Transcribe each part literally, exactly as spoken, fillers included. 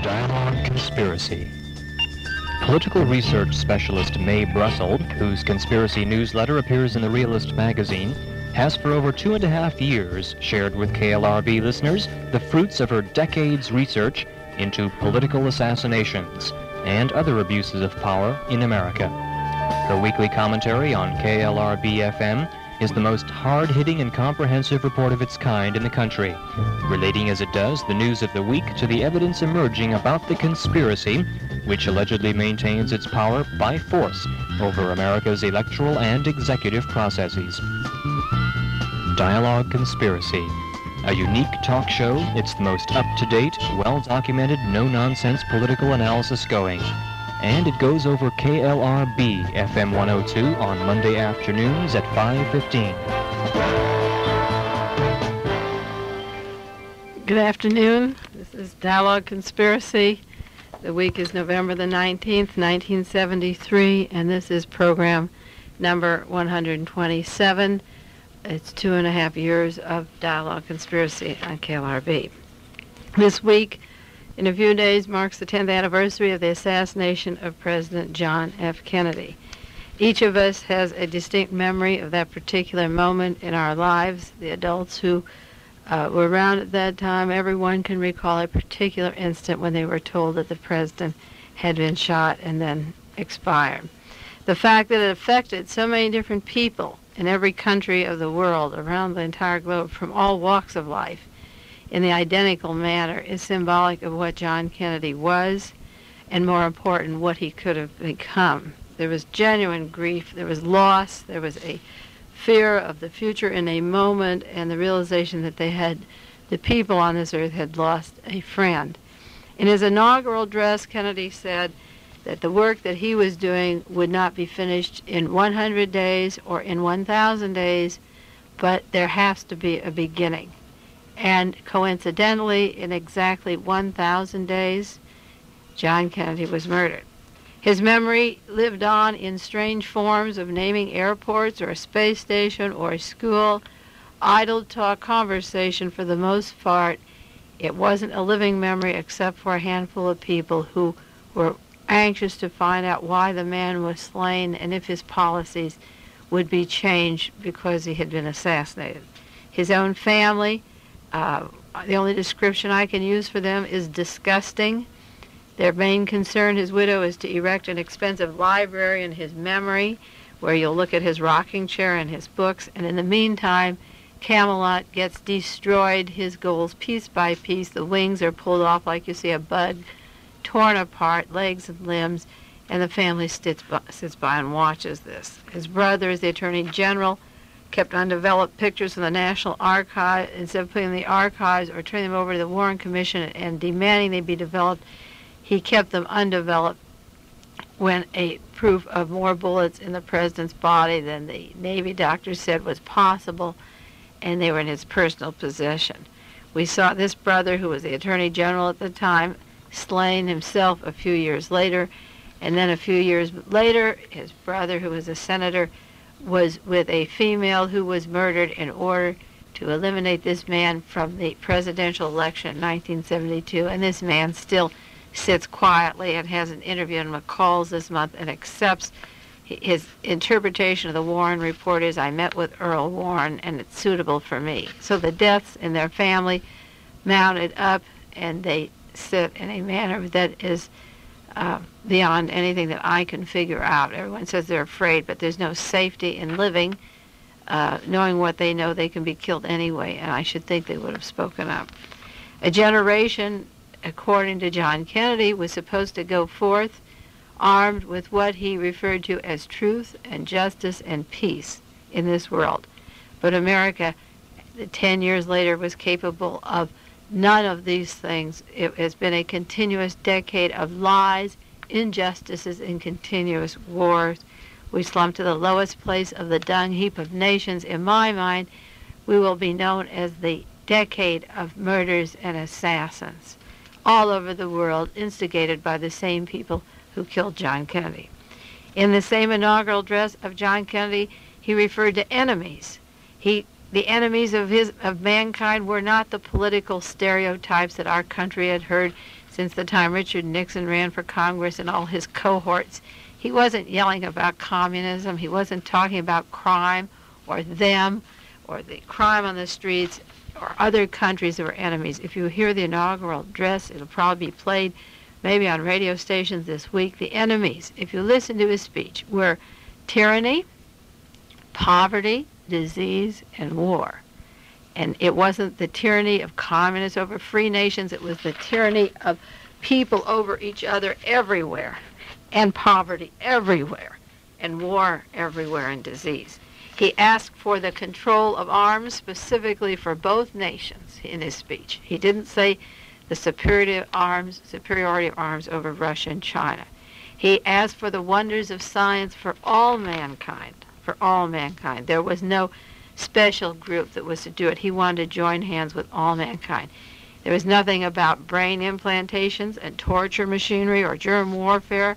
Dialogue Conspiracy. Political research specialist Mae Brussold, whose conspiracy newsletter appears in the Realist magazine, has for over two and a half years shared with K L R B listeners the fruits of her decades' research into political assassinations and other abuses of power in America. Her weekly commentary on K L R B F M is the most hard-hitting and comprehensive report of its kind in the country, relating as it does the news of the week to the evidence emerging about the conspiracy which allegedly maintains its power by force over America's electoral and executive processes. Dialogue Conspiracy, a unique talk show. It's the most up-to-date, well-documented, no-nonsense political analysis going. And it goes over K L R B F M one oh two on Monday afternoons at five fifteen. Good afternoon. This is Dialogue Conspiracy. The week is November the nineteenth, nineteen seventy-three, and this is program number one hundred twenty-seven. It's two and a half years of Dialogue Conspiracy on K L R B. This week, in a few days, marks the tenth anniversary of the assassination of President John F. Kennedy. Each of us has a distinct memory of that particular moment in our lives. The adults who uh, were around at that time, everyone can recall a particular instant when they were told that the president had been shot and then expired. The fact that it affected so many different people in every country of the world, around the entire globe, from all walks of life, in the identical manner, is symbolic of what John Kennedy was, and more important, what he could have become. There was genuine grief, there was loss, there was a fear of the future in a moment, and the realization that they had, the people on this earth had lost a friend. In his inaugural address, Kennedy said that the work that he was doing would not be finished in one hundred days or in one thousand days, but there has to be a beginning. And coincidentally, in exactly one thousand days, John Kennedy was murdered. His memory lived on in strange forms of naming airports or a space station or a school, idle talk, conversation. For the most part, it wasn't a living memory except for a handful of people who were anxious to find out why the man was slain and if his policies would be changed because he had been assassinated. His own family, Uh, the only description I can use for them is disgusting. Their main concern, his widow, is to erect an expensive library in his memory where you'll look at his rocking chair and his books, and in the meantime, Camelot gets destroyed, his goals piece by piece. The wings are pulled off like you see a bud, torn apart, legs and limbs, and the family sits by, sits by and watches this. His brother is the Attorney General, kept undeveloped pictures from the National Archive. Instead of putting them in the archives or turning them over to the Warren Commission and demanding they be developed, he kept them undeveloped when a proof of more bullets in the president's body than the Navy doctor said was possible, and they were in his personal possession. We saw this brother, who was the Attorney General at the time, slain himself a few years later, and then a few years later, his brother, who was a senator, was with a female who was murdered in order to eliminate this man from the presidential election in nineteen seventy-two, and this man still sits quietly and has an interview in McCall's this month and accepts his interpretation of the Warren report is, I met with Earl Warren and it's suitable for me. So the deaths in their family mounted up, and they sit in a manner that is Uh, beyond anything that I can figure out. Everyone says they're afraid, but there's no safety in living. Uh, knowing what they know, they can be killed anyway, and I should think they would have spoken up. A generation, according to John Kennedy, was supposed to go forth armed with what he referred to as truth and justice and peace in this world. But America, ten years later, was capable of none of these things. It has been a continuous decade of lies, injustices, and continuous wars. We slumped to the lowest place of the dung heap of nations. In my mind, we will be known as the decade of murders and assassins all over the world, instigated by the same people who killed John Kennedy. In the same inaugural address of John Kennedy, he referred to enemies. He The enemies of his of mankind were not the political stereotypes that our country had heard since the time Richard Nixon ran for Congress and all his cohorts. He wasn't yelling about communism. He wasn't talking about crime or them or the crime on the streets or other countries that were enemies. If you hear the inaugural address, it'll probably be played maybe on radio stations this week. The enemies, if you listen to his speech, were tyranny, poverty, disease, and war. And it wasn't the tyranny of communists over free nations. It was the tyranny of people over each other everywhere, and poverty everywhere, and war everywhere, and disease. He asked for the control of arms specifically for both nations in his speech. He didn't say the superiority of arms, superiority of arms over Russia and China. He asked for the wonders of science for all mankind, for all mankind. There was no special group that was to do it. He wanted to join hands with all mankind. There was nothing about brain implantations and torture machinery or germ warfare,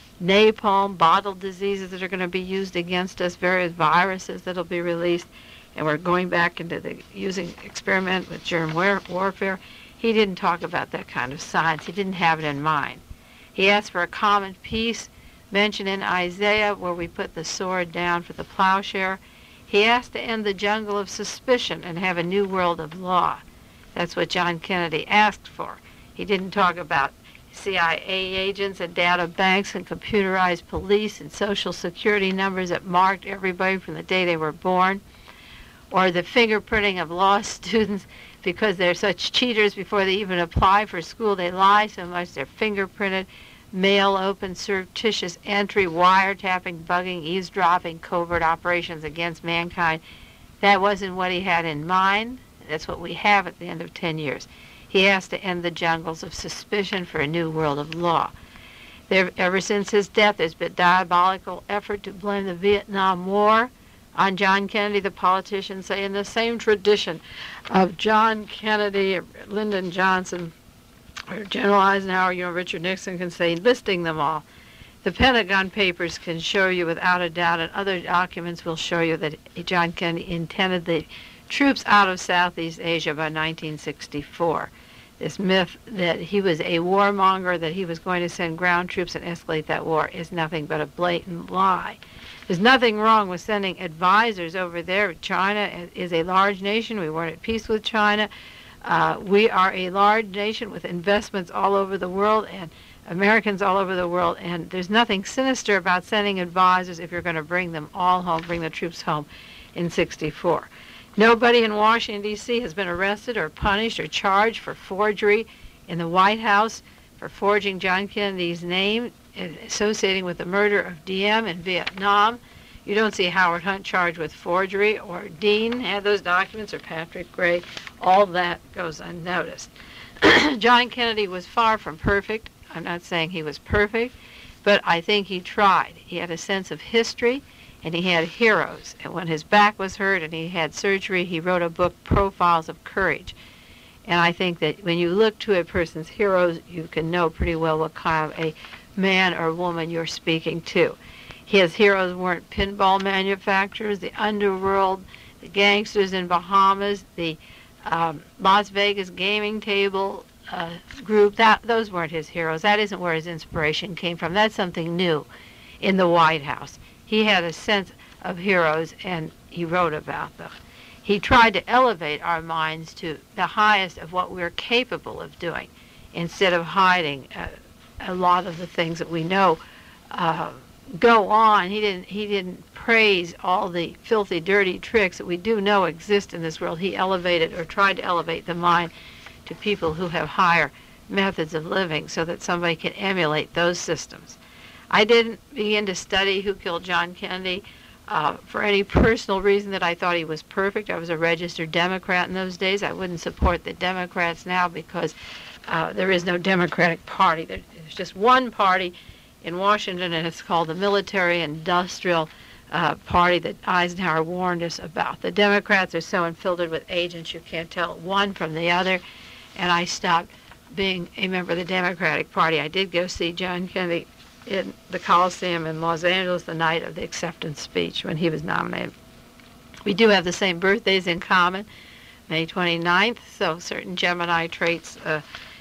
napalm, bottled diseases that are going to be used against us, various viruses that will be released, and we're going back into the using experiment with germ war warfare. He didn't talk about that kind of science. He didn't have it in mind. He asked for a common peace mentioned in Isaiah where we put the sword down for the plowshare. He asked to end the jungle of suspicion and have a new world of law. That's what John Kennedy asked for. He didn't talk about C I A agents and data banks and computerized police and social security numbers that marked everybody from the day they were born, or the fingerprinting of law students because they're such cheaters before they even apply for school. They lie so much they're fingerprinted, mail open, surreptitious entry, wiretapping, bugging, eavesdropping, covert operations against mankind. That wasn't what he had in mind. That's what we have at the end of ten years. He asked to end the jungles of suspicion for a new world of law. There, ever since his death, there's been a diabolical effort to blame the Vietnam War on John Kennedy. The politicians say in the same tradition of John Kennedy, or Lyndon Johnson, or General Eisenhower, you know, Richard Nixon can say, listing them all. The Pentagon Papers can show you without a doubt, and other documents will show you that John Kennedy intended the troops out of Southeast Asia by nineteen sixty-four. This myth that he was a warmonger, that he was going to send ground troops and escalate that war, is nothing but a blatant lie. There's nothing wrong with sending advisors over there. China is a large nation. We weren't at peace with China. Uh, we are a large nation with investments all over the world and Americans all over the world, and there's nothing sinister about sending advisors if you're going to bring them all home, bring the troops home in sixty-four. Nobody in Washington, D C has been arrested or punished or charged for forgery in the White House, for forging John Kennedy's name, associating with the murder of Diem in Vietnam. You don't see Howard Hunt charged with forgery, or Dean had those documents, or Patrick Gray. All that goes unnoticed. John Kennedy was far from perfect. I'm not saying he was perfect, but I think he tried. He had a sense of history, and he had heroes. And when his back was hurt and he had surgery, he wrote a book, Profiles of Courage. And I think that when you look to a person's heroes, you can know pretty well what kind of a man or woman you're speaking to. His heroes weren't pinball manufacturers, the underworld, the gangsters in Bahamas, the um, Las Vegas gaming table uh, group. That those weren't his heroes. That isn't where his inspiration came from. That's something new in the White House. He had a sense of heroes, and he wrote about them. He tried to elevate our minds to the highest of what we're capable of doing, instead of hiding uh, a lot of the things that we know uh, go on. He didn't. He didn't praise all the filthy, dirty tricks that we do know exist in this world. He elevated, or tried to elevate, the mind to people who have higher methods of living, so that somebody can emulate those systems. I didn't begin to study who killed John Kennedy uh, for any personal reason that I thought he was perfect. I was a registered Democrat in those days. I wouldn't support the Democrats now because uh, there is no Democratic Party. There's just one party in Washington, and it's called the Military Industrial uh, Party that Eisenhower warned us about. The Democrats are so infiltrated with agents you can't tell one from the other, and I stopped being a member of the Democratic Party. I did go see John Kennedy in the Coliseum in Los Angeles the night of the acceptance speech when he was nominated. We do have the same birthdays in common, May twenty-ninth, so certain Gemini traits uh,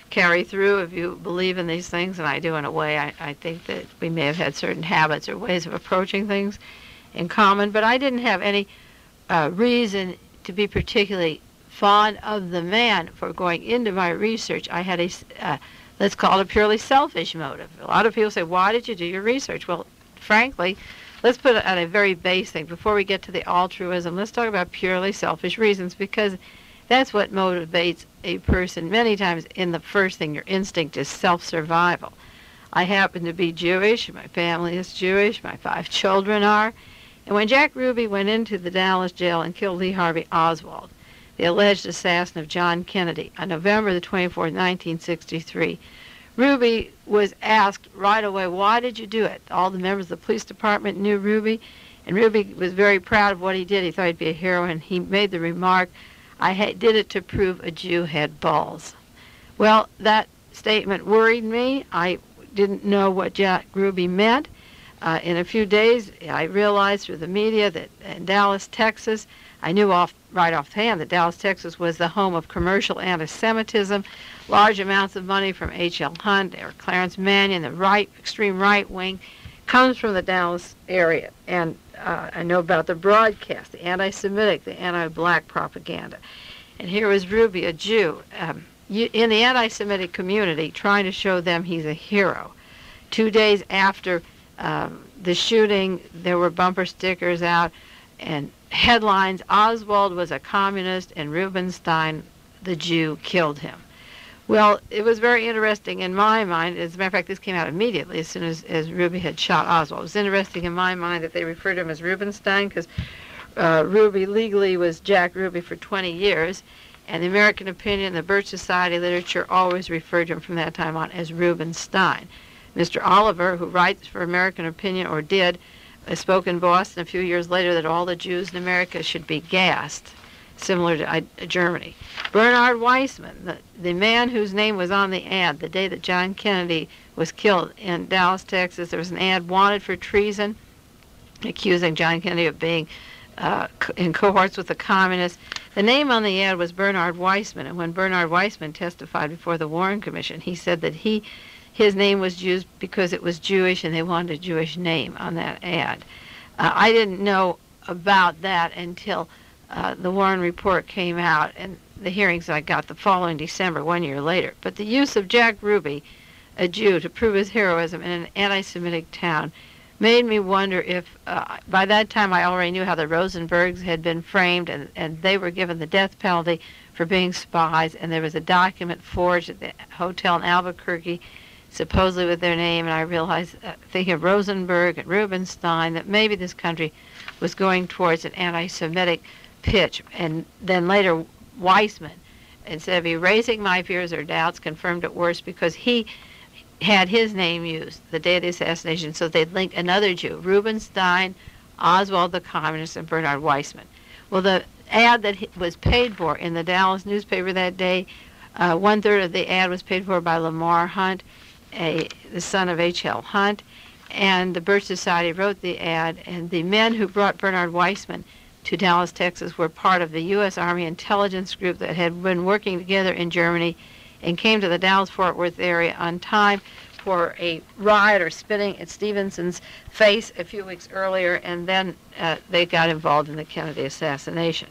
carry through if you believe in these things, and I do in a way. I, I think that we may have had certain habits or ways of approaching things in common, but I didn't have any uh, reason to be particularly fond of the man for going into my research. I had a, uh, let's call it a purely selfish motive. A lot of people say, why did you do your research? Well, frankly, let's put it at a very base thing. Before we get to the altruism, let's talk about purely selfish reasons, because that's what motivates a person many times. In the first thing, your instinct is self-survival. I happen to be Jewish. My family is Jewish. My five children are. And when Jack Ruby went into the Dallas jail and killed Lee Harvey Oswald, the alleged assassin of John Kennedy, on November the twenty-fourth, nineteen sixty-three, Ruby was asked right away, why did you do it? All the members of the police department knew Ruby, and Ruby was very proud of what he did. He thought he'd be a hero, and he made the remark, I ha- did it to prove a Jew had balls. Well, that statement worried me. I didn't know what Jack Ruby meant. Uh, in a few days, I realized through the media that in Dallas, Texas, I knew off right offhand that Dallas, Texas was the home of commercial anti-Semitism, large amounts of money from H L Hunt or Clarence Mannion, the right, extreme right wing, comes from the Dallas area. And uh, I know about the broadcast, the anti-Semitic, the anti-black propaganda. And here was Ruby, a Jew, um, in the anti-Semitic community, trying to show them he's a hero. Two days after um, the shooting, there were bumper stickers out and headlines, Oswald was a communist and Rubenstein, the Jew, killed him. Well, it was very interesting in my mind. As a matter of fact, this came out immediately as soon as, as Ruby had shot Oswald. It was interesting in my mind that they referred to him as Rubenstein because uh, Ruby legally was Jack Ruby for twenty years, and the American Opinion, the Birch Society literature always referred to him from that time on as Rubenstein. Mister Oliver, who writes for American Opinion, or did, spoke in Boston a few years later that all the Jews in America should be gassed, similar to uh, Germany. Bernard Weissman, the, the man whose name was on the ad the day that John Kennedy was killed in Dallas, Texas, there was an ad, wanted for treason, accusing John Kennedy of being uh, in cohorts with the communists. The name on the ad was Bernard Weissman, and when Bernard Weissman testified before the Warren Commission, he said that he his name was used because it was Jewish and they wanted a Jewish name on that ad. Uh, I didn't know about that until uh, the Warren report came out and the hearings I got the following December, one year later. But the use of Jack Ruby, a Jew, to prove his heroism in an anti-Semitic town made me wonder if, uh, by that time I already knew how the Rosenbergs had been framed and, and they were given the death penalty for being spies, and there was a document forged at the hotel in Albuquerque supposedly with their name, and I realized, uh, thinking of Rosenberg and Rubenstein, that maybe this country was going towards an anti-Semitic pitch. And then later, Weissman, instead of erasing my fears or doubts, confirmed it worse because he had his name used the day of the assassination, so they'd link another Jew, Rubenstein, Oswald the Communist, and Bernard Weissman. Well, the ad that was paid for in the Dallas newspaper that day, uh, one-third of the ad was paid for by Lamar Hunt, A, the son of H L Hunt, and the Birch Society wrote the ad, and the men who brought Bernard Weissman to Dallas, Texas were part of the U S Army intelligence group that had been working together in Germany and came to the Dallas-Fort Worth area on time for a riot or spitting at Stevenson's face a few weeks earlier, and then uh, they got involved in the Kennedy assassination.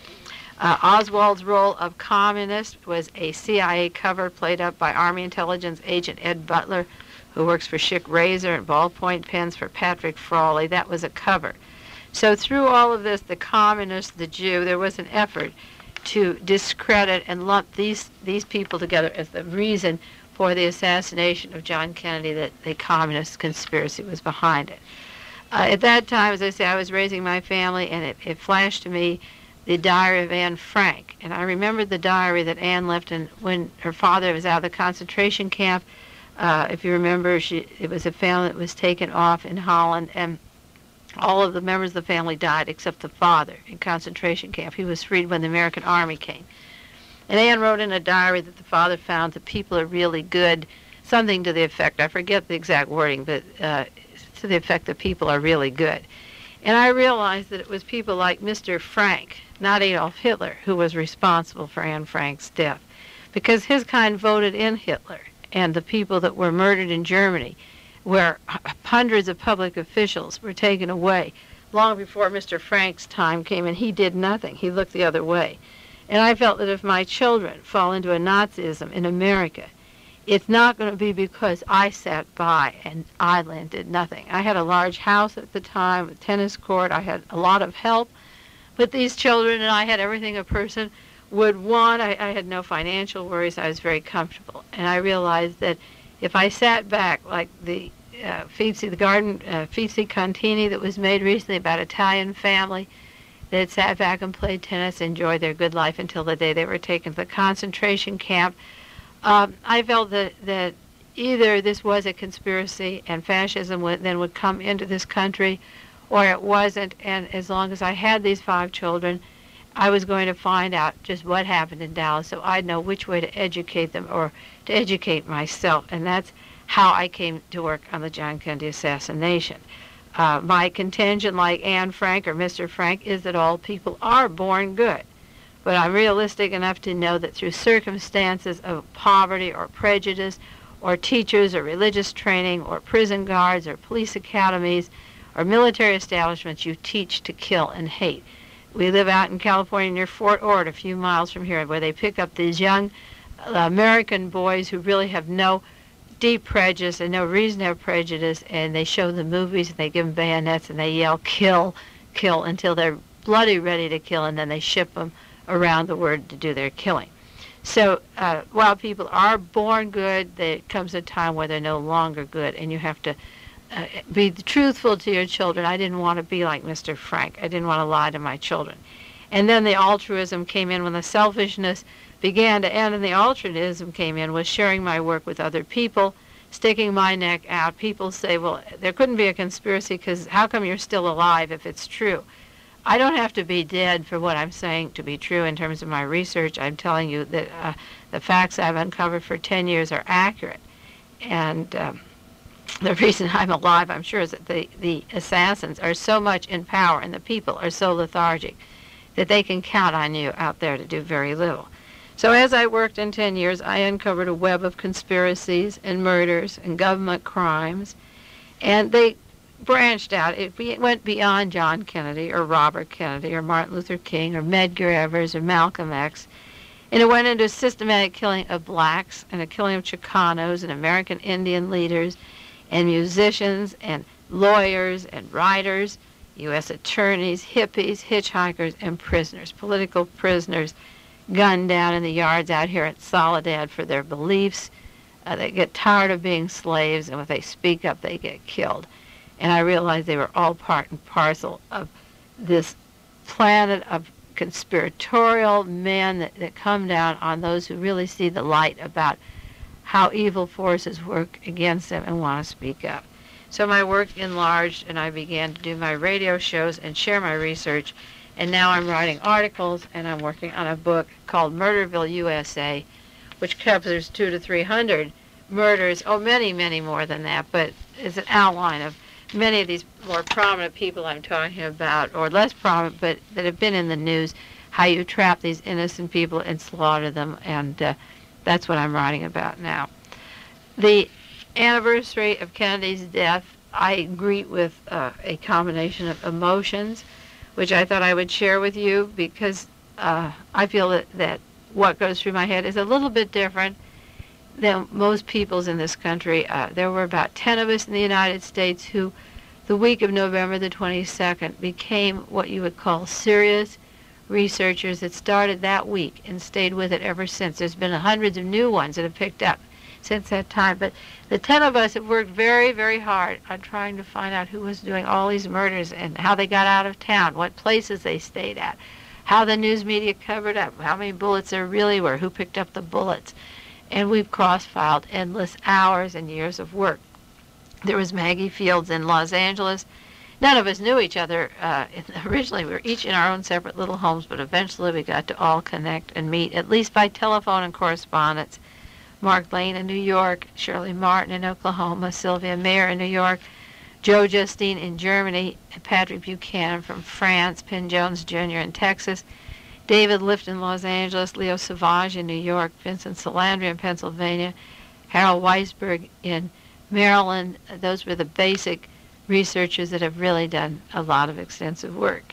Uh, Oswald's role of communist was a C I A cover played up by Army intelligence agent Ed Butler, who works for Schick Razor and ballpoint pens for Patrick Frawley. That was a cover. So through all of this, the communist, the Jew, there was an effort to discredit and lump these, these people together as the reason for the assassination of John Kennedy, that the communist conspiracy was behind it. Uh, at that time, as I say, I was raising my family, and it, it flashed to me the diary of Anne Frank. And I remembered the diary that Anne left in, when her father was out of the concentration camp. Uh, if you remember, she, it was a family that was taken off in Holland, and all of the members of the family died except the father in concentration camp. He was freed when the American Army came. And Anne wrote in a diary that the father found the people are really good, something to the effect, I forget the exact wording, but uh, to the effect that people are really good. And I realized that it was people like Mister Frank, not Adolf Hitler, who was responsible for Anne Frank's death. because his kind voted in Hitler and the people that were murdered in Germany, where hundreds of public officials were taken away long before Mister Frank's time came, and he did nothing. He looked the other way. And I felt that if my children fall into a Nazism in America, it's not going to be because I sat by and idly did nothing. I had a large house at the time, a tennis court. I had a lot of help. But these children and I had everything a person would want. I, I had no financial worries. I was very comfortable. And I realized that if I sat back like the uh, Fizzi, the garden, uh, Fizzi Contini that was made recently about Italian family that had sat back and played tennis, enjoyed their good life until the day they were taken to the concentration camp, um, I felt that, that either this was a conspiracy and fascism would, then would come into this country, or it wasn't. And as long as I had these five children, I was going to find out just what happened in Dallas, so I'd know which way to educate them or to educate myself. And that's how I came to work on the John Kennedy assassination. Uh, my contention, like Anne Frank or Mister Frank, is that all people are born good. But I'm realistic enough to know that through circumstances of poverty or prejudice or teachers or religious training or prison guards or police academies or military establishments, you teach to kill and hate. We live out in California near Fort Ord, a few miles from here, where they pick up these young uh, American boys who really have no deep prejudice and no reason to have prejudice, and they show them movies and they give them bayonets and they yell, kill, kill, until they're bloody ready to kill, and then they ship them around the world to do their killing. So uh, while people are born good, there comes a time where they're no longer good, and you have to uh, be truthful to your children. I didn't want to be like Mister Frank. I didn't want to lie to my children. And then the altruism came in when the selfishness began to end, and the altruism came in was sharing my work with other people, sticking my neck out. People say, well, there couldn't be a conspiracy because how come you're still alive if it's true? I don't have to be dead for what I'm saying to be true in terms of my research. I'm telling you that uh, the facts I've uncovered for ten years are accurate. And um, the reason I'm alive, I'm sure, is that the, the assassins are so much in power and the people are so lethargic that they can count on you out there to do very little. So as I worked in ten years, I uncovered a web of conspiracies and murders and government crimes, and they branched out. It went beyond John Kennedy or Robert Kennedy or Martin Luther King or Medgar Evers or Malcolm X, and it went into a systematic killing of blacks and a killing of Chicanos and American Indian leaders and musicians and lawyers and writers, U S attorneys, hippies, hitchhikers, and prisoners, political prisoners, gunned down in the yards out here at Soledad for their beliefs. Uh, they get tired of being slaves, and when they speak up, they get killed. And I realized they were all part and parcel of this planet of conspiratorial men that, that come down on those who really see the light about how evil forces work against them and want to speak up. So my work enlarged, and I began to do my radio shows and share my research. And now I'm writing articles, and I'm working on a book called Murderville, U S A, which covers two to three hundred murders, oh, many, many more than that, but it's an outline of many of these more prominent people I'm talking about, or less prominent, but that have been in the news, how you trap these innocent people and slaughter them, and uh, that's what I'm writing about now. The anniversary of Kennedy's death, I greet with uh, a combination of emotions, which I thought I would share with you, because uh, I feel that, that what goes through my head is a little bit different than most people's in this country. Uh, there were about ten of us in the United States who, the week of November the twenty-second, became what you would call serious researchers that started that week and stayed with it ever since. There's been hundreds of new ones that have picked up since that time, but the ten of us have worked very, very hard on trying to find out who was doing all these murders and how they got out of town, what places they stayed at, how the news media covered up, how many bullets there really were, who picked up the bullets. And we've cross-filed endless hours and years of work. There was Maggie Fields in Los Angeles. None of us knew each other. Uh, originally, we were each in our own separate little homes, but eventually we got to all connect and meet, at least by telephone and correspondence. Mark Lane in New York, Shirley Martin in Oklahoma, Sylvia Mayer in New York, Joe Justine in Germany, Patrick Buchanan from France, Penn Jones Junior in Texas, David Lift in Los Angeles, Leo Savage in New York, Vincent Salandra in Pennsylvania, Harold Weisberg in Maryland. Those were the basic researchers that have really done a lot of extensive work.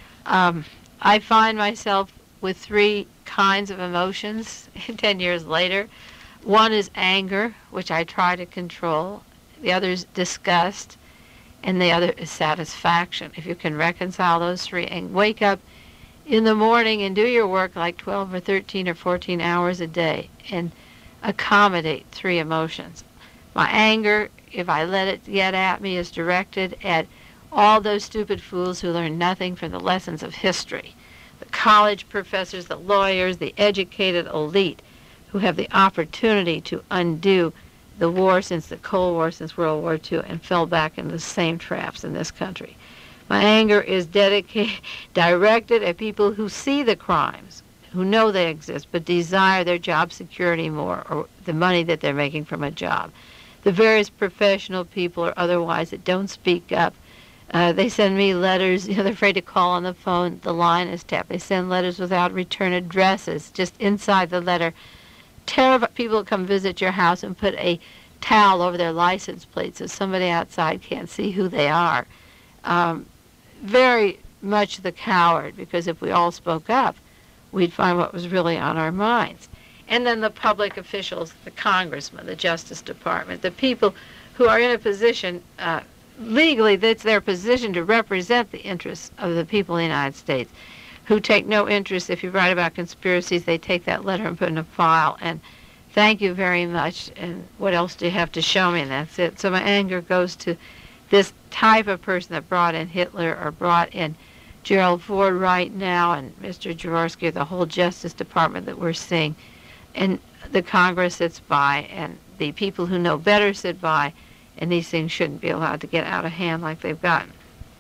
Um, I find myself with three kinds of emotions ten years later. One is anger, which I try to control. The other is disgust, and the other is satisfaction. If you can reconcile those three and wake up in the morning and do your work like twelve or thirteen or fourteen hours a day and accommodate three emotions. My anger, if I let it get at me, is directed at all those stupid fools who learn nothing from the lessons of history. The college professors, the lawyers, the educated elite who have the opportunity to undo the war since the Cold War, since World War Two, and fell back into the same traps in this country. My anger is dedicated, directed at people who see the crimes, who know they exist, but desire their job security more, or the money that they're making from a job. The various professional people or otherwise that don't speak up. Uh, they send me letters, you know, they're afraid to call on the phone, the line is tapped. They send letters without return addresses, just inside the letter. Terrified people come visit your house and put a towel over their license plate so somebody outside can't see who they are. Um, very much the coward, because if we all spoke up, we'd find what was really on our minds. And then the public officials, the congressmen, the Justice Department, the people who are in a position, uh, legally, that's their position to represent the interests of the people of the United States, who take no interest. If you write about conspiracies, they take that letter and put it in a file, and thank you very much, and what else do you have to show me? And that's it. So my anger goes to this type of person that brought in Hitler or brought in Gerald Ford right now, and Mister Jaworski, the whole Justice Department that we're seeing, and the Congress sits by, and the people who know better sit by, and these things shouldn't be allowed to get out of hand like they've gotten.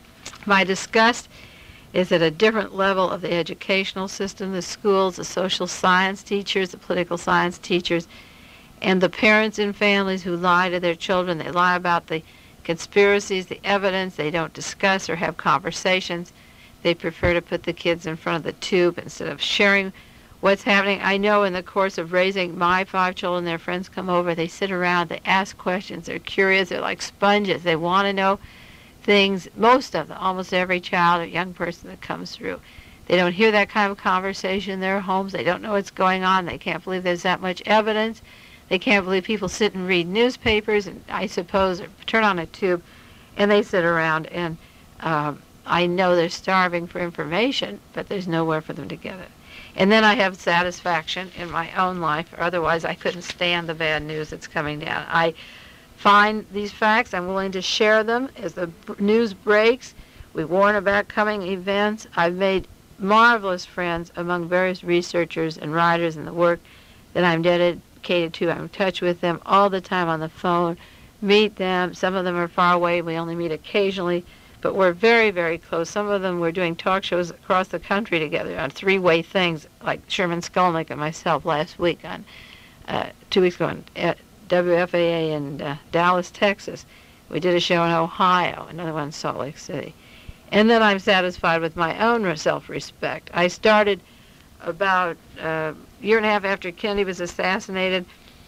My disgust is at a different level of the educational system, the schools, the social science teachers, the political science teachers, and the parents and families who lie to their children. They lie about the conspiracies, the evidence. They don't discuss or have conversations. They prefer to put the kids in front of the tube instead of sharing what's happening. I know in the course of raising my five children, their friends come over, they sit around, they ask questions, they're curious, they're like sponges. They want to know things, most of them, almost every child or young person that comes through. They don't hear that kind of conversation in their homes. They don't know what's going on. They can't believe there's that much evidence. They can't believe people sit and read newspapers, and I suppose, or turn on a tube, and they sit around, and um, I know they're starving for information, but there's nowhere for them to get it. And then I have satisfaction in my own life, or otherwise I couldn't stand the bad news that's coming down. I find these facts. I'm willing to share them as the news breaks. We warn about coming events. I've made marvelous friends among various researchers and writers in the work that I'm dedicated to. I'm in touch with them all the time on the phone, meet them. Some of them are far away. We only meet occasionally, but we're very, very close. Some of them we're doing talk shows across the country together on three-way things, like Sherman Skolnick and myself last week on, uh, two weeks ago on uh, W F A A in uh, Dallas, Texas. We did a show in Ohio, another one in Salt Lake City. And then I'm satisfied with my own self-respect. I started about uh, a year and a half after Kennedy was assassinated.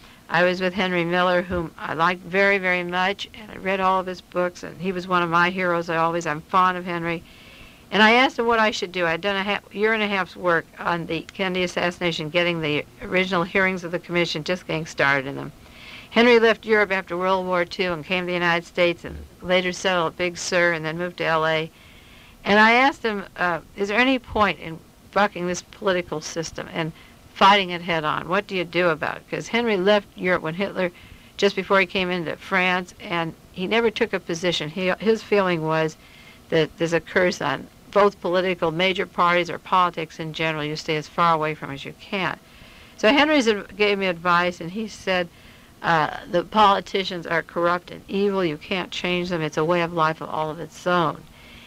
I was with Henry Miller, whom I liked very, very much, and I read all of his books, and he was one of my heroes. I always, I'm fond of Henry. And I asked him what I should do. I'd done a half, year and a half's work on the Kennedy assassination, getting the original hearings of the commission, just getting started in them. Henry left Europe after World War Two and came to the United States and later settled at Big Sur and then moved to L A. And I asked him, uh, is there any point in bucking this political system and fighting it head on? What do you do about it? Because Henry left Europe when Hitler, just before he came into France, and he never took a position. He, his feeling was that there's a curse on both political major parties or politics in general. You stay as far away from as you can. So Henry gave me advice, and he said, Uh, the politicians are corrupt and evil. You can't change them. It's a way of life of all of its own.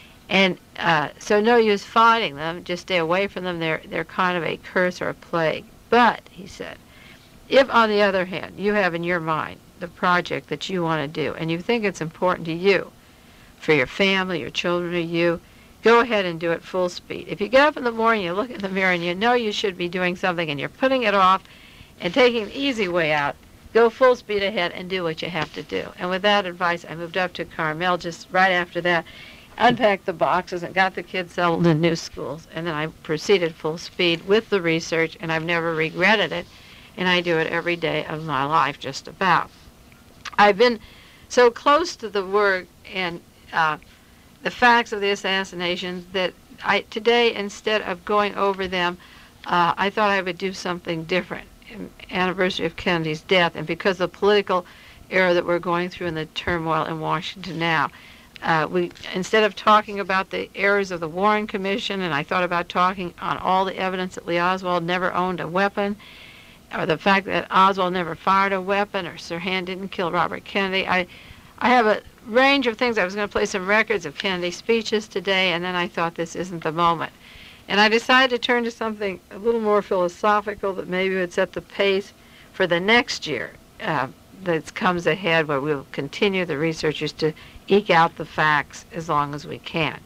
And uh, so no use fighting them. Just stay away from them. They're, they're kind of a curse or a plague. But, he said, if, on the other hand, you have in your mind the project that you want to do, and you think it's important to you, for your family, your children, or you, go ahead and do it full speed. If you get up in the morning, you look in the mirror, and you know you should be doing something, and you're putting it off and taking the easy way out, go full speed ahead and do what you have to do. And with that advice, I moved up to Carmel just right after that, unpacked the boxes and got the kids settled in new schools. And then I proceeded full speed with the research, and I've never regretted it. And I do it every day of my life, just about. I've been so close to the work and uh, the facts of the assassinations that I today, instead of going over them, uh, I thought I would do something different. Anniversary of Kennedy's death, and because of the political era that we're going through and the turmoil in Washington now, uh, we instead of talking about the errors of the Warren Commission, and I thought about talking on all the evidence that Lee Oswald never owned a weapon, or the fact that Oswald never fired a weapon, or Sirhan didn't kill Robert Kennedy. I, I have a range of things. I was going to play some records of Kennedy's speeches today, and then I thought this isn't the moment. And I decided to turn to something a little more philosophical that maybe would set the pace for the next year uh, that comes ahead, where we'll continue the researchers to eke out the facts as long as we can.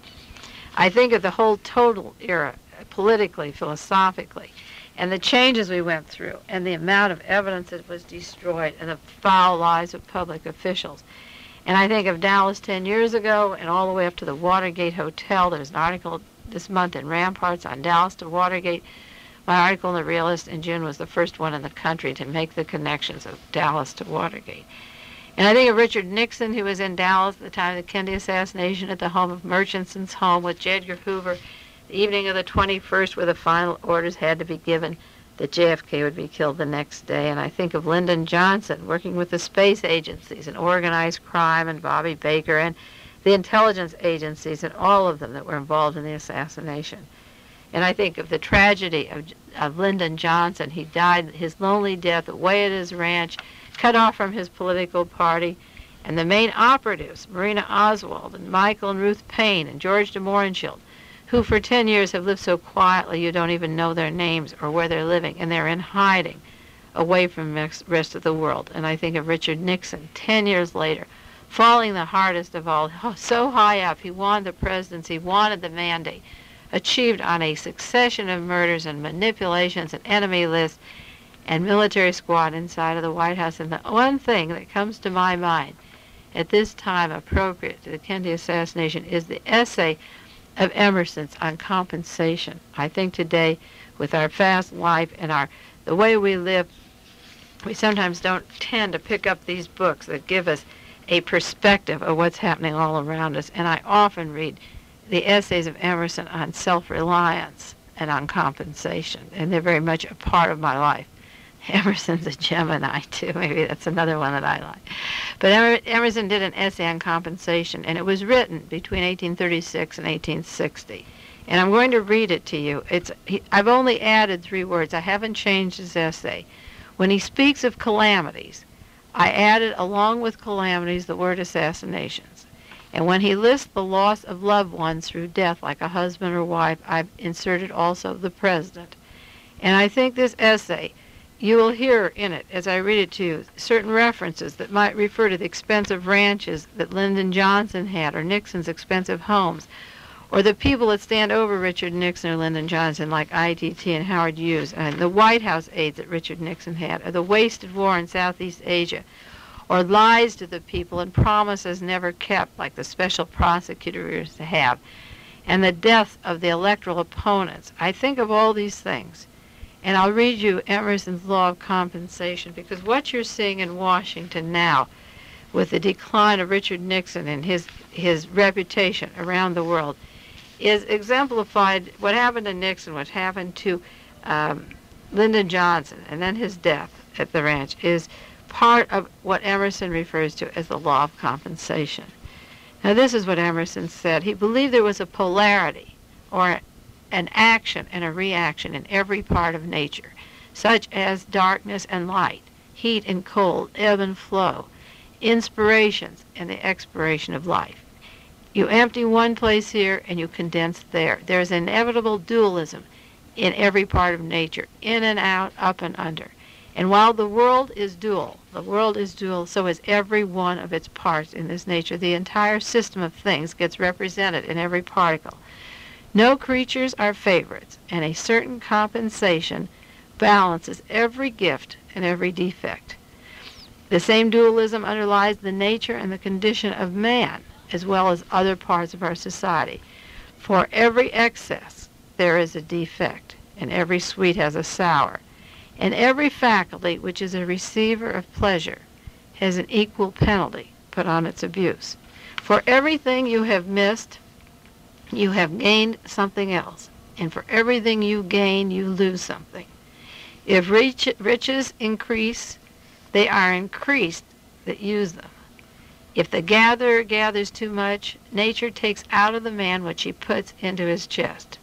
I think of the whole total era, politically, philosophically, and the changes we went through, and the amount of evidence that was destroyed, and the foul lives of public officials. And I think of Dallas ten years ago, and all the way up to the Watergate Hotel. There's an article this month in Ramparts on Dallas to Watergate. My article in The Realist in June was the first one in the country to make the connections of Dallas to Watergate. And I think of Richard Nixon, who was in Dallas at the time of the Kennedy assassination at the home of Murchison's home with J. Edgar Hoover, the evening of the twenty-first, where the final orders had to be given that J F K would be killed the next day. And I think of Lyndon Johnson working with the space agencies and organized crime, and Bobby Baker and the intelligence agencies, and all of them that were involved in the assassination. And I think of the tragedy of, of Lyndon Johnson. He died his lonely death away at his ranch, cut off from his political party, and the main operatives, Marina Oswald and Michael and Ruth Payne and George de Mohrenschildt, who for ten years have lived so quietly you don't even know their names or where they're living, and they're in hiding away from the rest of the world. And I think of Richard Nixon, ten years later, falling the hardest of all, so high up. He wanted the presidency, wanted the mandate, achieved on a succession of murders and manipulations and enemy lists and military squad inside of the White House. And the one thing that comes to my mind at this time appropriate to the Kennedy assassination is the essay of Emerson's on compensation. I think today, with our fast life and our the way we live, we sometimes don't tend to pick up these books that give us a perspective of what's happening all around us. And I often read the essays of Emerson on self-reliance and on compensation, and they're very much a part of my life. Emerson's a Gemini, too. Maybe that's another one that I like. But Emer- Emerson did an essay on compensation, and it was written between eighteen thirty-six and eighteen sixty. And I'm going to read it to you. It's he, I've only added three words. I haven't changed his essay. When he speaks of calamities, I added, along with calamities, the word assassinations. And when he lists the loss of loved ones through death, like a husband or wife, I've inserted also the president. And I think this essay, you will hear in it, as I read it to you, certain references that might refer to the expensive ranches that Lyndon Johnson had, or Nixon's expensive homes, or the people that stand over Richard Nixon or Lyndon Johnson, like I T T and Howard Hughes, and the White House aides that Richard Nixon had, or the wasted war in Southeast Asia, or lies to the people and promises never kept, like the special prosecutor used to have, and the death of the electoral opponents. I think of all these things, and I'll read you Emerson's Law of Compensation, because what you're seeing in Washington now, with the decline of Richard Nixon and his his reputation around the world, is exemplified. What happened to Nixon, what happened to um, Lyndon Johnson, and then his death at the ranch, is part of what Emerson refers to as the law of compensation. Now, this is what Emerson said. He believed there was a polarity, or an action and a reaction in every part of nature, such as darkness and light, heat and cold, ebb and flow, inspirations and the expiration of life. You empty one place here and you condense there. There's inevitable dualism in every part of nature, in and out, up and under. And while the world is dual, the world is dual, so is every one of its parts in this nature. The entire system of things gets represented in every particle. No creatures are favorites, and a certain compensation balances every gift and every defect. The same dualism underlies the nature and the condition of man, as well as other parts of our society. For every excess there is a defect, and every sweet has a sour, and every faculty which is a receiver of pleasure has an equal penalty put on its abuse. For everything you have missed, you have gained something else, and for everything you gain, you lose something. If rich, riches increase, they are increased that use them. If the gatherer gathers too much, nature takes out of the man what she puts into his chest.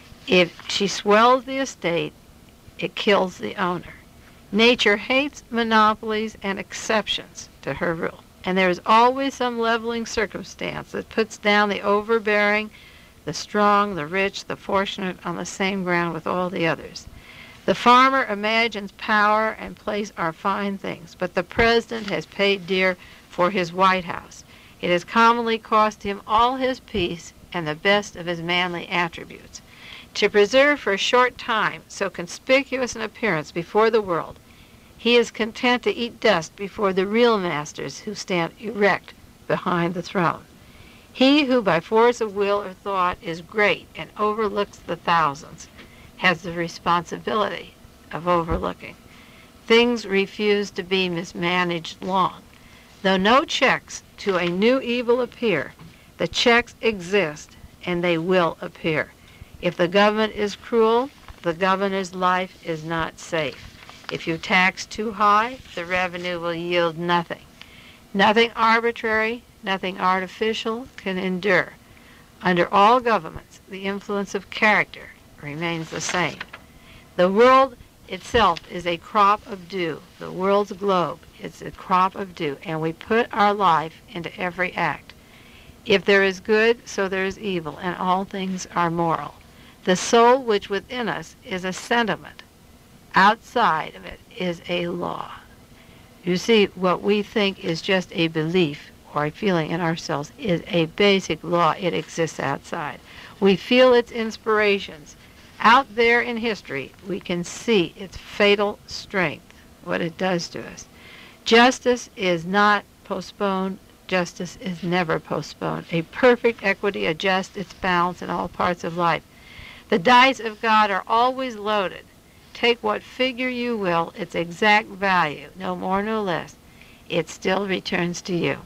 If she swells the estate, it kills the owner. Nature hates monopolies and exceptions to her rule, and there is always some leveling circumstance that puts down the overbearing, the strong, the rich, the fortunate on the same ground with all the others. The farmer imagines power and place are fine things, but the president has paid dear for his White House. It has commonly cost him all his peace and the best of his manly attributes. To preserve for a short time so conspicuous an appearance before the world, he is content to eat dust before the real masters who stand erect behind the throne. He who by force of will or thought is great and overlooks the thousands has the responsibility of overlooking. Things refuse to be mismanaged long. Though no checks to a new evil appear, the checks exist and they will appear. If the government is cruel, the governor's life is not safe. If you tax too high, the revenue will yield nothing. Nothing arbitrary, nothing artificial can endure. Under all governments, the influence of character remains the same. The world itself is a crop of dew. The world's globe is a crop of dew, and we put our life into every act. If there is good, so there is evil, and all things are moral. The soul which within us is a sentiment. Outside of it is a law. You see, what we think is just a belief or a feeling in ourselves is a basic law. It exists outside. We feel its inspirations. Out there in history, we can see its fatal strength, what it does to us. Justice is not postponed. Justice is never postponed. A perfect equity adjusts its balance in all parts of life. The dice of God are always loaded. Take what figure you will, its exact value, no more, no less, it still returns to you.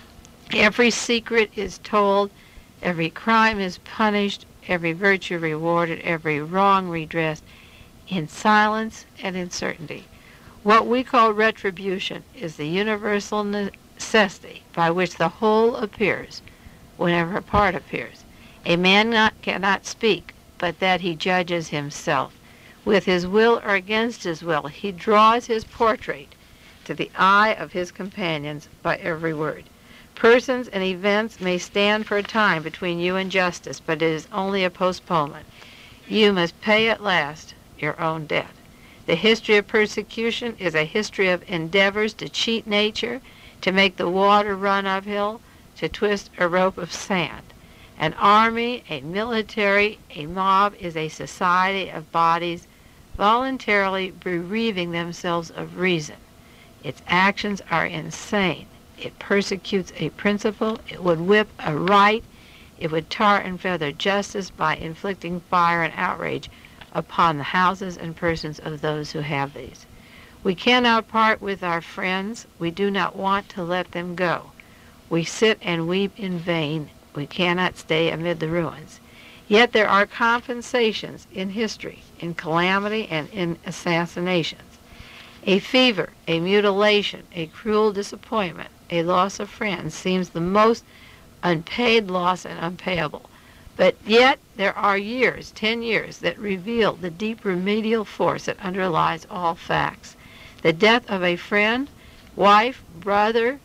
Every secret is told, every crime is punished, every virtue rewarded, every wrong redressed, in silence and in certainty. What we call retribution is the universal necessity by which the whole appears whenever a part appears. A man not, cannot speak, but that he judges himself. With his will or against his will, he draws his portrait to the eye of his companions by every word. Persons and events may stand for a time between you and justice, but it is only a postponement. You must pay at last your own debt. The history of persecution is a history of endeavors to cheat nature, to make the water run uphill, to twist a rope of sand. An army, a military, a mob is a society of bodies voluntarily bereaving themselves of reason. Its actions are insane. It persecutes a principle. It would whip a right. It would tar and feather justice by inflicting fire and outrage upon the houses and persons of those who have these. We cannot part with our friends. We do not want to let them go. We sit and weep in vain. We cannot stay amid the ruins. Yet there are compensations in history, in calamity, and in assassinations. A fever, a mutilation, a cruel disappointment, a loss of friends seems the most unpaid loss and unpayable. But yet there are years, ten years, that reveal the deep remedial force that underlies all facts. The death of a friend, wife, brother,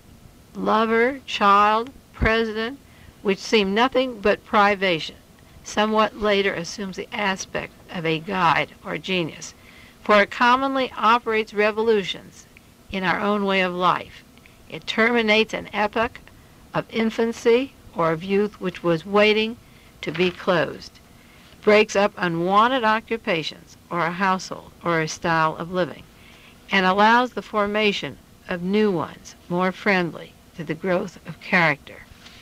lover, child, president, which seemed nothing but privation, somewhat later assumes the aspect of a guide or genius, for it commonly operates revolutions in our own way of life. It terminates an epoch of infancy or of youth which was waiting to be closed. breaks up unwanted occupations or a household or a style of living, and allows the formation of new ones more friendly to the growth of character.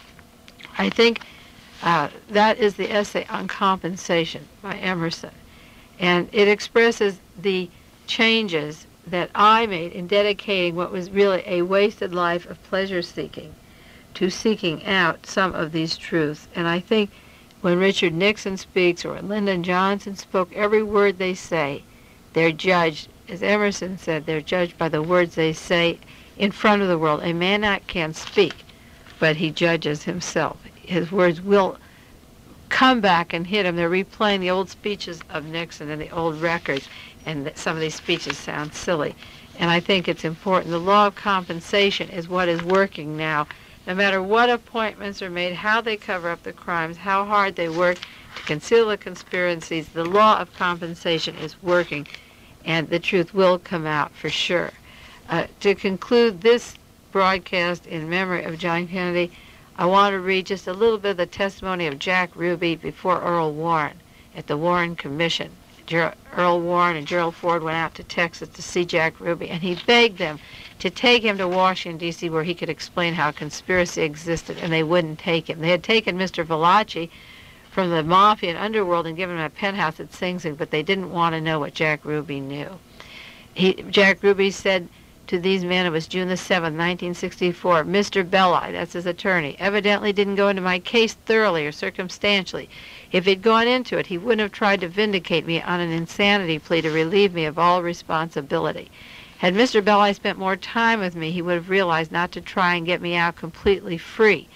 I think uh, that is the essay on compensation by Emerson, and it expresses the changes that I made in dedicating what was really a wasted life of pleasure-seeking to seeking out some of these truths. And I think when Richard Nixon speaks or when Lyndon Johnson spoke, every word they say, they're judged, as Emerson said, they're judged by the words they say in front of the world. A man not can speak, but he judges himself. His words will come back and hit him. They're replaying the old speeches of Nixon and the old records, and some of these speeches sound silly. And I think it's important. The law of compensation is what is working now. No matter what appointments are made, how they cover up the crimes, how hard they work to conceal the conspiracies, the law of compensation is working, and the truth will come out for sure. Uh, to conclude this broadcast in memory of John Kennedy, I want to read just a little bit of the testimony of Jack Ruby before Earl Warren at the Warren Commission. Ger- Earl Warren and Gerald Ford went out to Texas to see Jack Ruby, and he begged them to take him to Washington, D C, where he could explain how conspiracy existed, and they wouldn't take him. They had taken Mister Valachi from the mafia and underworld and given him a penthouse at Sing Sing, but they didn't want to know what Jack Ruby knew. He, Jack Ruby said to these men, it was June the seventh, nineteen sixty-four, Mister Belli, that's his attorney, evidently didn't go into my case thoroughly or circumstantially. If he'd gone into it, he wouldn't have tried to vindicate me on an insanity plea to relieve me of all responsibility. Had Mister Belli spent more time with me, he would have realized not to try and get me out completely free.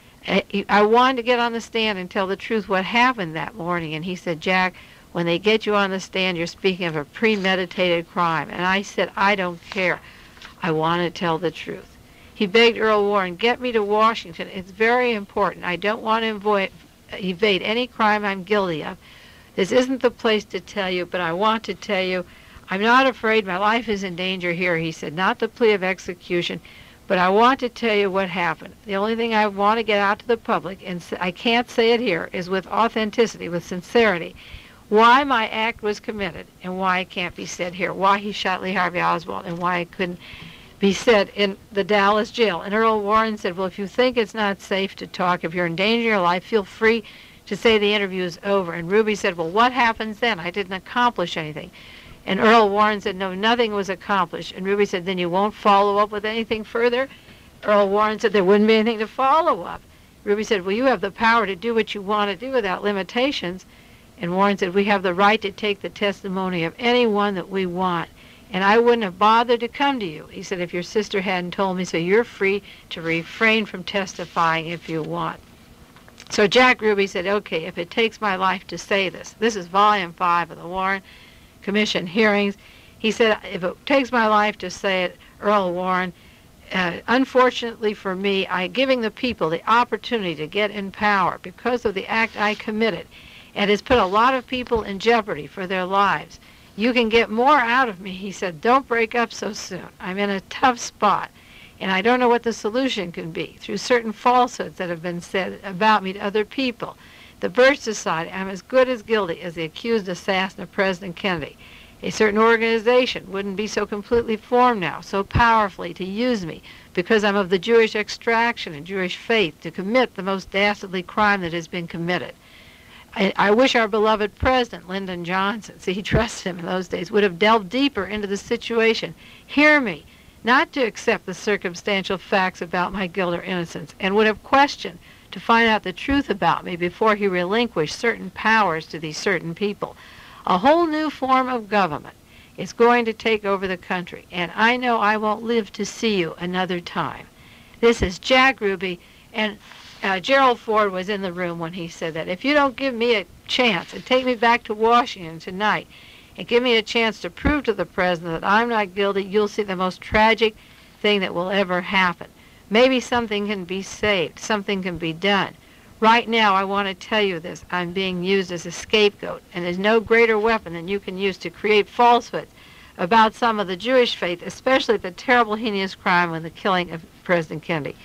I wanted to get on the stand and tell the truth what happened that morning, and he said, Jack, when they get you on the stand, you're speaking of a premeditated crime. And I said, I don't care. I want to tell the truth. He begged Earl Warren, get me to Washington. It's very important. I don't want to avoid, evade any crime I'm guilty of. This isn't the place to tell you, but I want to tell you, I'm not afraid. My life is in danger here, he said, not the plea of execution, but I want to tell you what happened. The only thing I want to get out to the public, and I can't say it here, is with authenticity, with sincerity, why my act was committed and why it can't be said here, why he shot Lee Harvey Oswald and why it couldn't be said in the Dallas jail. And Earl Warren said, well, if you think it's not safe to talk, if you're in danger of your life, feel free to say the interview is over. And Ruby said, well, what happens then? I didn't accomplish anything. And Earl Warren said, no, nothing was accomplished. And Ruby said, then you won't follow up with anything further? Earl Warren said, there wouldn't be anything to follow up. Ruby said, well, you have the power to do what you want to do without limitations. And Warren said, we have the right to take the testimony of anyone that we want. And I wouldn't have bothered to come to you. He said, if your sister hadn't told me, so you're free to refrain from testifying if you want. So Jack Ruby said, okay, if it takes my life to say this, this is volume five of the Warren Commission hearings. He said, if it takes my life to say it, Earl Warren, uh, unfortunately for me, I'm giving the people the opportunity to get in power because of the act I committed. And it's put a lot of people in jeopardy for their lives. You can get more out of me, he said. Don't break up so soon. I'm in a tough spot, and I don't know what the solution can be through certain falsehoods that have been said about me to other people. The Birch Society, I'm as good as guilty as the accused assassin of President Kennedy. A certain organization wouldn't be so completely formed now, so powerfully to use me, because I'm of the Jewish extraction and Jewish faith, to commit the most dastardly crime that has been committed. I, I wish our beloved president, Lyndon Johnson, see, he trusted him in those days, would have delved deeper into the situation. Hear me, not to accept the circumstantial facts about my guilt or innocence, and would have questioned to find out the truth about me before he relinquished certain powers to these certain people. A whole new form of government is going to take over the country, and I know I won't live to see you another time. This is Jack Ruby, and uh, Gerald Ford was in the room when he said that. If you don't give me a chance and take me back to Washington tonight and give me a chance to prove to the president that I'm not guilty, you'll see the most tragic thing that will ever happen. Maybe something can be saved, something can be done. Right now, I want to tell you this. I'm being used as a scapegoat, and there's no greater weapon than you can use to create falsehoods about some of the Jewish faith, especially the terrible, heinous crime of the killing of President Kennedy.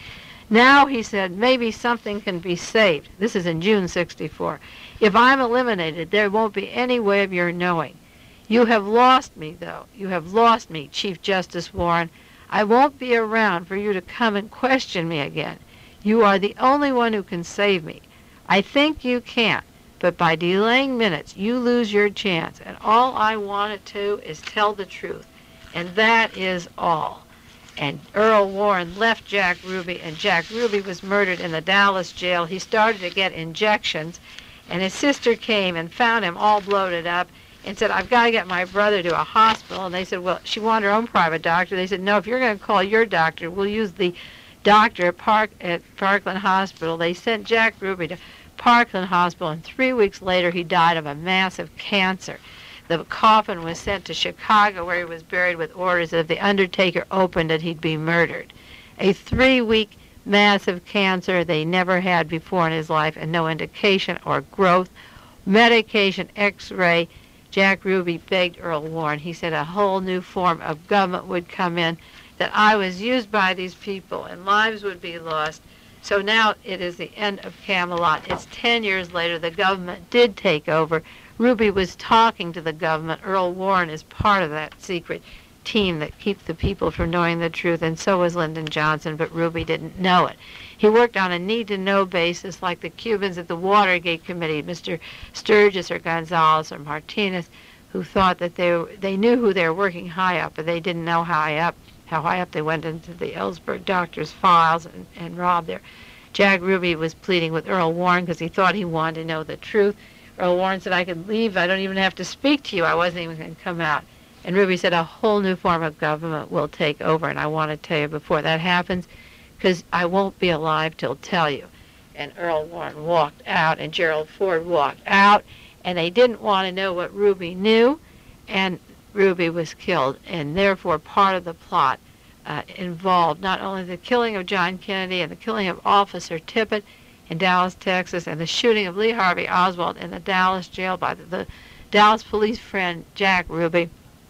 Now, he said, maybe something can be saved. This is in June sixty-four. If I'm eliminated, there won't be any way of your knowing. You have lost me, though. You have lost me, Chief Justice Warren. I won't be around for you to come and question me again. You are the only one who can save me. I think you can, but by delaying minutes, you lose your chance, and all I wanted to is tell the truth, and that is all. And Earl Warren left Jack Ruby, and Jack Ruby was murdered in the Dallas jail. He started to get injections, and his sister came and found him all bloated up and said, I've got to get my brother to a hospital. And they said, well, she wanted her own private doctor. They said, no, if you're going to call your doctor, we'll use the doctor at, Park, at Parkland Hospital. They sent Jack Ruby to Parkland Hospital, and three weeks later he died of a massive cancer. The coffin was sent to Chicago, where he was buried with orders that if the undertaker opened it, he'd be murdered. A three-week massive cancer they never had before in his life, and no indication or growth, medication, x-ray. Jack Ruby begged Earl Warren. He said a whole new form of government would come in, that I was used by these people, and lives would be lost. So now it is the end of Camelot. It's ten years later. The government did take over. Ruby was talking to the government. Earl Warren is part of that secret team that keeps the people from knowing the truth, and so was Lyndon Johnson, but Ruby didn't know it. He worked on a need-to-know basis like the Cubans at the Watergate Committee, Mister Sturgis or Gonzalez or Martinez, who thought that they they knew who they were working high up, but they didn't know high up, how high up they went into the Ellsberg doctor's files and, and robbed there. Jack Ruby was pleading with Earl Warren because he thought he wanted to know the truth. Earl Warren said, I could leave. I don't even have to speak to you. I wasn't even going to come out. And Ruby said, a whole new form of government will take over, and I want to tell you before that happens, because I won't be alive till tell you. And Earl Warren walked out, and Gerald Ford walked out, and they didn't want to know what Ruby knew, and Ruby was killed, and therefore part of the plot uh, involved not only the killing of John Kennedy and the killing of Officer Tippit in Dallas, Texas, and the shooting of Lee Harvey Oswald in the Dallas jail by the, the Dallas police friend Jack Ruby,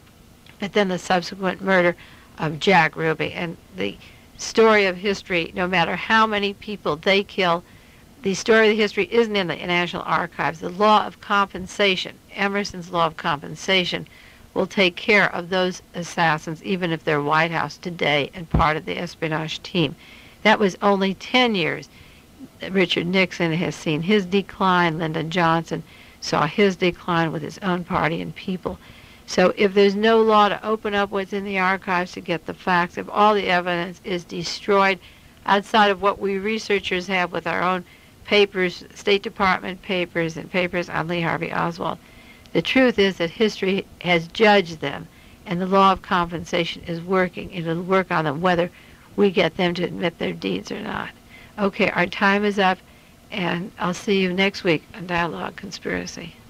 but then the subsequent murder of Jack Ruby. And the story of history, no matter how many people they kill, the story of the history isn't in the National Archives. The law of compensation, Emerson's law of compensation, will take care of those assassins, even if they're White House today and part of the espionage team. That was only ten years. Richard Nixon has seen his decline. Lyndon Johnson saw his decline with his own party and people. So if there's no law to open up what's in the archives to get the facts, if all the evidence is destroyed outside of what we researchers have with our own papers, State Department papers and papers on Lee Harvey Oswald, the truth is that history has judged them, and the law of compensation is working. It'll work on them whether we get them to admit their deeds or not. Okay, our time is up, and I'll see you next week on Dialogue Conspiracy.